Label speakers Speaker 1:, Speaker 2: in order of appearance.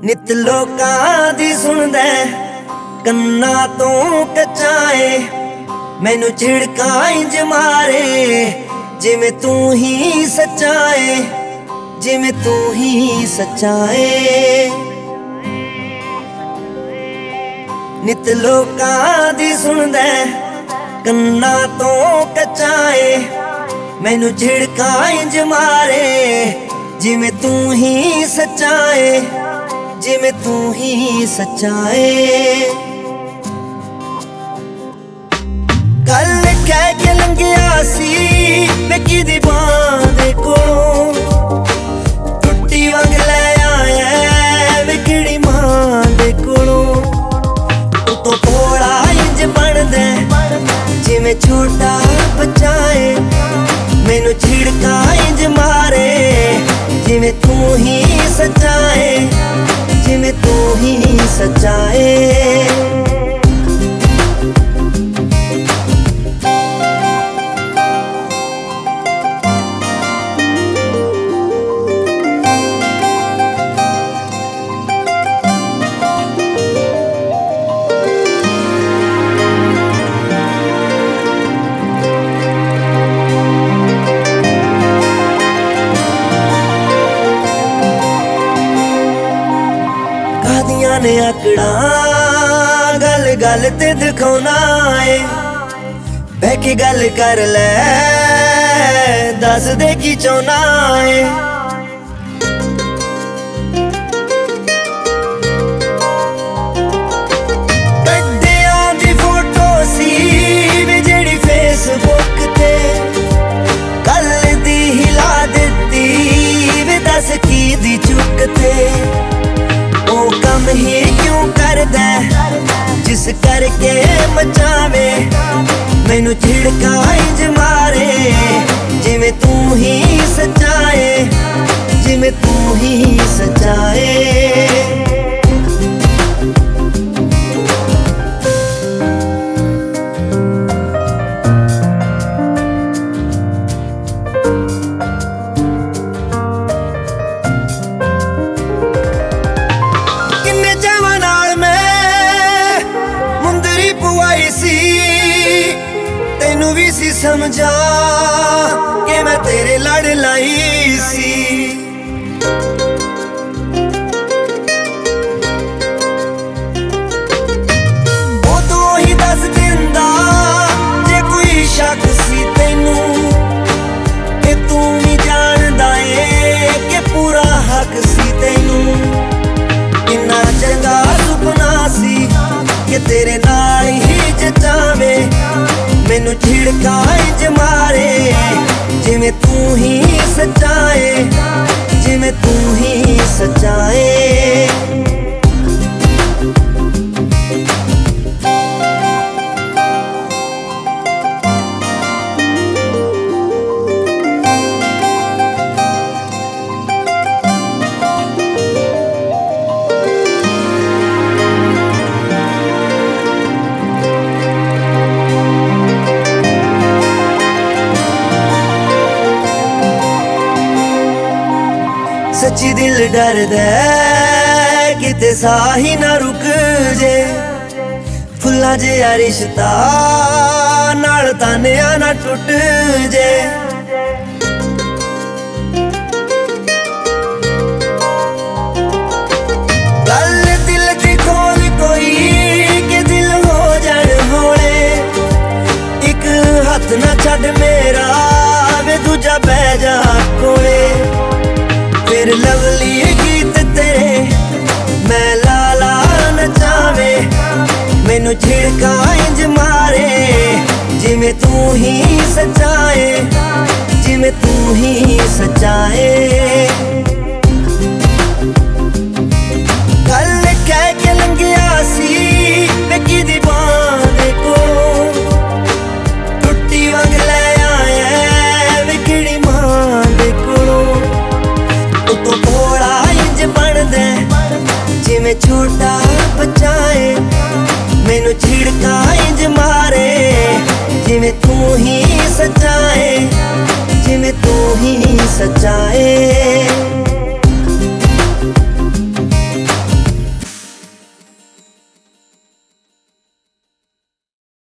Speaker 1: ਨਿਤ ਲੋਕਾਂ ਦੀ ਸੁਣਦਾ ਕੰਨਾਂ ਤੋਂ ਕੱਚਾਏ, ਮੈਨੂੰ ਝਿੜਕਾਂ ਇੰਜ ਮਾਰੇ ਜਿਵੇਂ ਤੂੰ ਹੀ ਸੱਚਾਏ, ਜਿਵੇਂ ਤੂੰ ਹੀ ਸੱਚਾਏ। ਨਿਤ ਲੋਕਾਂ ਦੀ ਸੁਣਦਾ ਕੰਨਾਂ ਤੋਂ ਕੱਚਾਏ, ਮੈਨੂੰ ਝਿੜਕਾਂ ਇੰਜ ਮਾਰੇ ਜਿਵੇਂ ਤੂੰ ਹੀ ਸੱਚਾਏ, ਜਿਵੇਂ ਤੂੰ ਹੀ ਸੱਚਾਏ। ਕੱਲ ਕਹਿ ਕੇ ਲੰਘਿਆ ਸੀ ਮੈਂ ਕਿਹਦੀ ਬਾਂਹ ਦੇ ਕੋਲੋਂ, ਟੁੱਟੀ ਵਾਂਗ ਲੈ ਆਇਆ ਵੇ ਕਿਹੜੀ ਮਾਂ ਦੇ ਕੋਲੋਂ। ਤੂੰ ਤੋਂ ਭੋਲਾ ਇੰਜ ਬਣਦਾ ਜਿਵੇਂ ਛੋਟਾ ਬੱਚਾ ਏ, ਮੈਨੂੰ ਝਿੜਕਾਂ ਇੰਜ ਮਾਰੇ ਜਿਵੇਂ ਤੂੰ ਹੀ ਸੱਚਾਏ, ਜਿਵੇਂ ਤੂੰ ਹੀ ਸੱਚਾਏ। ਨੇ ਆਕੜਾਂ ਗੱਲ ਗੱਲ ਤੇ ਦਿਖਾਉਣਾ ਏ, ਬਹਿ ਕੇ ਗੱਲ ਕਰ ਲੈ ਦੱਸ ਦੇ ਕੀ ਚਾਹੁੰਨਾ ਏ। ਕੱਢਿਆਂ ਦੀ ਫੋਟੋ ਸੀ ਵੀ ਜਿਹੜੀ ਫੇਸਬੁੱਕ ਤੇ, ਕੱਲ ਦੀ ਹਿਲਾ ਦਿੱਤੀ ਵੀ ਦੱਸ ਕੀ ਦੀ ਚੁੱਕ ਤੇ। ਉਹ ਕੰਮ ਹੀ ਕਿਉਂ ਕਰਦਾ ਜਿਸ ਕਰਕੇ ਮਚਾਵੇ ਮੈਨੂੰ ਝਿੜਕਾਂ ਇੰਜ ਮਾਰੇ ਜਿਵੇਂ ਤੂੰ ਹੀ ਸੱਚਾਏ, ਜਿਵੇਂ ਤੂੰ ਹੀ ਸੱਚਾਏ। ਤੈਨੂੰ ਵੀ ਸੀ ਸਮਝਾ ਕਿ ਮੈਂ ਤੇਰੇ ਲੜ ਲਾਈ ਸੀ, ਉਦੋਂ ਹੀ ਦੱਸ ਦਿੰਦਾ ਜੇ ਕੋਈ ਸ਼ੱਕ ਸੀ ਤੈਨੂੰ, ਕਿ ਤੂੰ ਵੀ ਜਾਣਦਾ ਏ ਕਿ ਪੂਰਾ ਹੱਕ ਸੀ ਤੈਨੂੰ। ਕਿੰਨਾ ਚੰਗਾ ਸੁਪਨਾ ਸੀ ਕਿ ਤੇਰੇ ਨਾਲ ਹੀ ਜਚਾਵੇ, ਮੈਨੂੰ ਝਿੜਕਾਂ ਇੰਜ ਮਾਰੇ ਜਿਵੇਂ ਤੂੰ ਹੀ ਸੱਚਾਏ, ਜਿਵੇਂ ਤੂੰ ਹੀ ਸੱਚਾਏ। ਸੱਚੀ ਦਿਲ ਡਰਦਾ ਕਿਤੇ ਸਾਹ ਹੀ ਨਾ ਰੁਕ ਜੇ, ਫੁੱਲਾਂ ਜਿਹਾ ਰਿਸ਼ਤਾ ਨਾਲ ਤਾਨਿਆ ਨਾ ਟੁੱਟ ਜੇ। ਗੱਲ ਦਿਲ ਦੀ ਖੋਲ ਕੋਈ ਕਿ ਦਿਲ ਹੋ ਜਾਣ ਹੌਲੇ, ਇੱਕ ਹੱਥ ਨਾ ਛੱਡ ਮੇਰਾ ਵੇ ਦੂਜਾ ਬਹਿ ਜਾ ਕੋਲੇ। ਫਿਰ ਲਵਲੀ ਗੀਤ ਤੇਰੇ ਮੈਂ ਲਾ ਲਾ ਨਚਾਵੇ, ਮੈਨੂੰ ਝਿੜਕਾਂ ਇੰਜ ਮਾਰੇ ਜਿਵੇਂ ਤੂੰ ਹੀ ਸੱਚਾਏ, ਜਿਵੇਂ ਤੂੰ ਹੀ ਸੱਚਾਏ। ਕੱਲ ਕਹਿ ਕੇ ਲੰਘਿਆ ਸੀ ਮੈਂ ਕਿਹਦੀ ਬਾਂਹ ਦੇ ਕੋਲੋਂ, ਟੁੱਟੀ ਵਾਂਗ ਲੈ ਆਇਆ ਵੇ ਕਿਹੜੀ ਮਾਂ ਦੇ ਕੋਲੋਂ। ਤੂੰ ਭੋਲਾ ਇੰਜ ਬਣਦਾ ਜਿਵੇਂ ਛੋਟਾ ਬੱਚਾ ਏ, ਮੈਨੂੰ ਝਿੜਕਾਂ ਇੰਜ ਮਾਰੇ ਜਿਵੇਂ ਤੂੰ ਹੀ ਸੱਚਾਏ, ਜਿਵੇਂ ਤੂੰ ਹੀ ਸੱਚਾਏ।